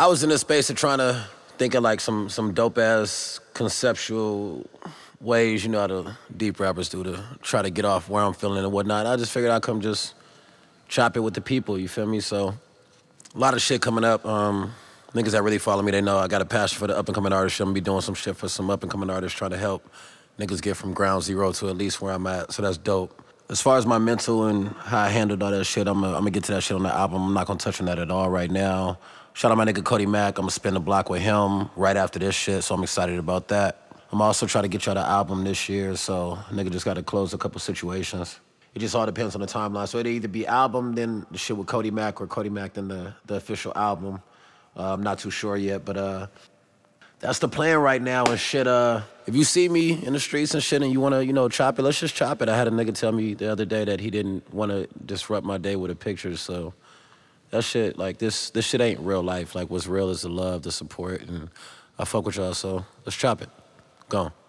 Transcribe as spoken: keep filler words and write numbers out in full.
I was in this space of trying to think of like some some dope ass conceptual ways, you know how the deep rappers do to try to get off where I'm feeling and whatnot. I just figured I'd come just chop it with the people, you feel me? So a lot of shit coming up. Um, niggas that really follow me, they know I got a passion for the up and coming artists. I'm gonna be doing some shit for some up and coming artists, trying to help niggas get from ground zero to at least where I'm at. So that's dope. As far as my mental and how I handled all that shit, I'm gonna, I'm gonna get to that shit on the album. I'm not gonna touch on that at all right now. Shout out my nigga Cody Mack. I'm gonna spin the block with him right after this shit, so I'm excited about that. I'm also trying to get y'all the album this year, so nigga just gotta close a couple situations. It just all depends on the timeline. So it'll either be album, then the shit with Cody Mack, or Cody Mack, then the, the official album. Uh, I'm not too sure yet, but uh, that's the plan right now and shit. Uh, if you see me in the streets and shit and you wanna, you know, chop it, let's just chop it. I had a nigga tell me the other day that he didn't wanna disrupt my day with a picture, so that shit, like this, this shit ain't real life. Like what's real is the love, the support, and I fuck with y'all, so let's chop it. Go on.